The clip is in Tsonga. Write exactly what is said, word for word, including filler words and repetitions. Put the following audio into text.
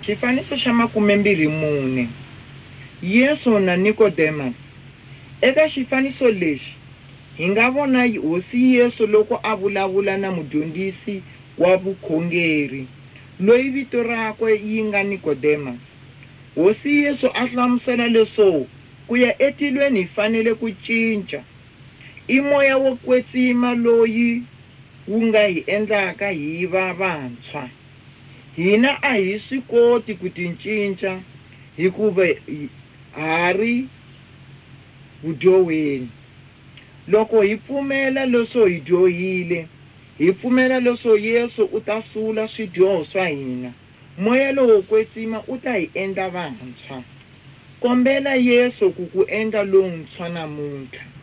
Xifaniso xa makumembirhi mune. Yesu na Nicodemus. Eka xifaniso lexi hi nga vona hosi Yesu loko a vulavula na mudyondzisi wa vukhongeri loyi vito rakwe yi nga Nicodemus. Hosi Yesu a hlamusela leswo ku ya etilweni hi fanele ku cinca. I moya wo kwetsima loyi wu nga hi endlaka hi va vantshwa. Hina a hi swi koti ku tincinca hikuva ha ri vudyohweni. Loko hi pfumela leswo hi dyohile, hi pfumela leswo Yesu u ta sula swidyoho swa hina, moya lowo wo kwetsima u ta hi endla vantshwa. Kombela Yesu ku ku endla lontshwa namuntlha.